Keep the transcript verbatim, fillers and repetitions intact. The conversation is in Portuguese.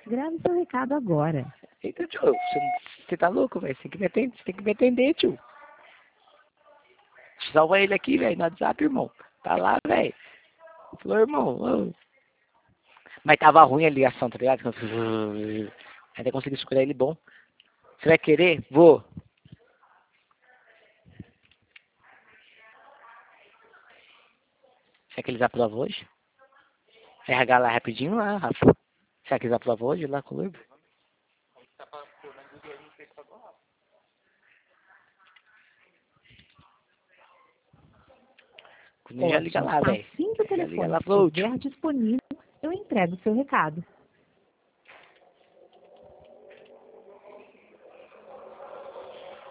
Grave seu recado agora. Eita, tio, você, você tá louco, velho? Você tem que me atender, você tem que me atender, tio. Salva ele aqui, velho, no WhatsApp, irmão. Tá lá, velho. Falou, irmão. Ô. Mas tava ruim a ligação, tá ligado? Ainda consegui escolher ele bom. Você vai querer? Vou. Será que eles aprovam hoje? R H lá rapidinho lá, Rafa. Será que eles aprovam hoje lá com o Lourbo? Já liga lá, velho. Assim que o Já liga telefone lá, falou, estiver disponível, eu entrego o seu recado.